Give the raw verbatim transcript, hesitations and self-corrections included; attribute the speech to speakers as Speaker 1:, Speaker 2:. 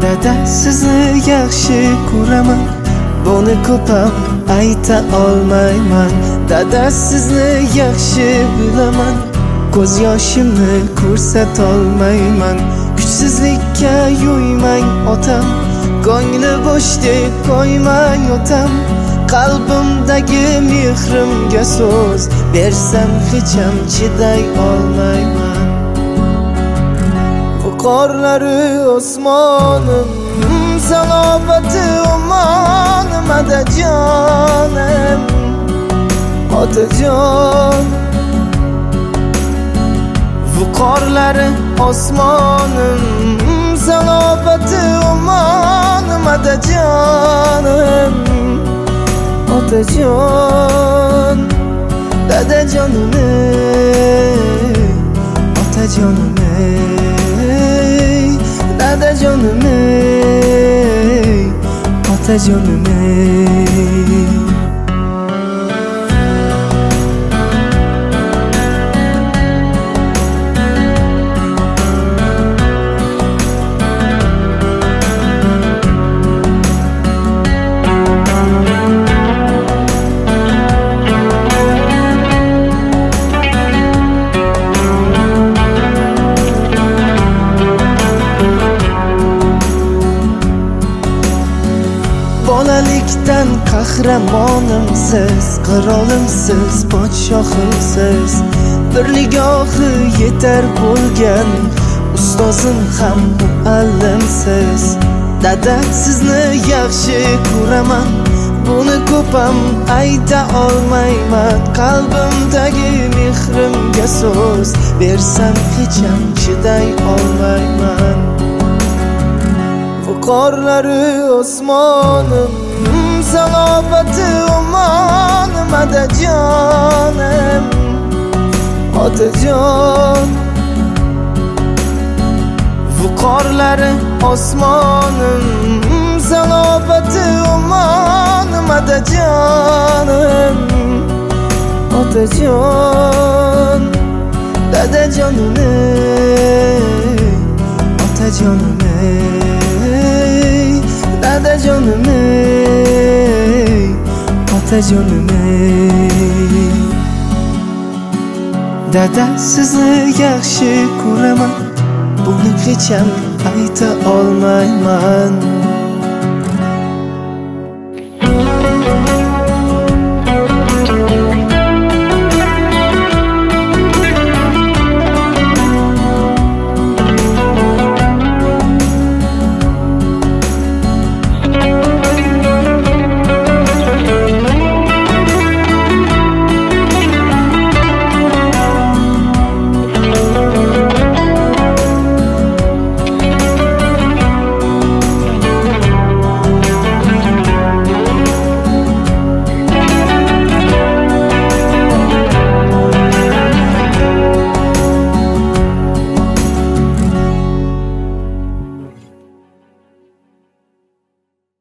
Speaker 1: Dada sizni yaxshi ko'raman, buni ko'pam ayta olmayman. Dada sizni yaxshi bilaman, ko'z yoshimni ko'rsatolmayman. Kuchsizlikka yo'ymang otam, ko'ngli bo'shdek qo'ymang otam. Qalbimdagi mehrimga so'z bersam hech ham chiday olmayman. Qorlari osmonim, salobati omonim, otajonim, otajon. Qorlari osmonim, salobati omonim, otajonim, otajon. Dadajonim, otajonim, dadajonim, otajonim. Bolalikdan qahramonimsiz, qirolimsiz, podshohimsiz. Bir nigohi yetar bo'lgan ustozim ham muallimsiz. Dada sizni yaxshi ko'raman, buni ko'pam ayta olmayman. Qalbimdagi mehrimga so'z bersam hech ham chiday olmayman. Qorlari osmonim, salobati omonim, otajonim, otajon. Qorlari osmonim, salobati omonim, otajonim, otajon. Dadajonim, otajonim, dadajonim, otajonim. Dada sizni yaxshi ko'raman, buni hech ham ayta olmayman.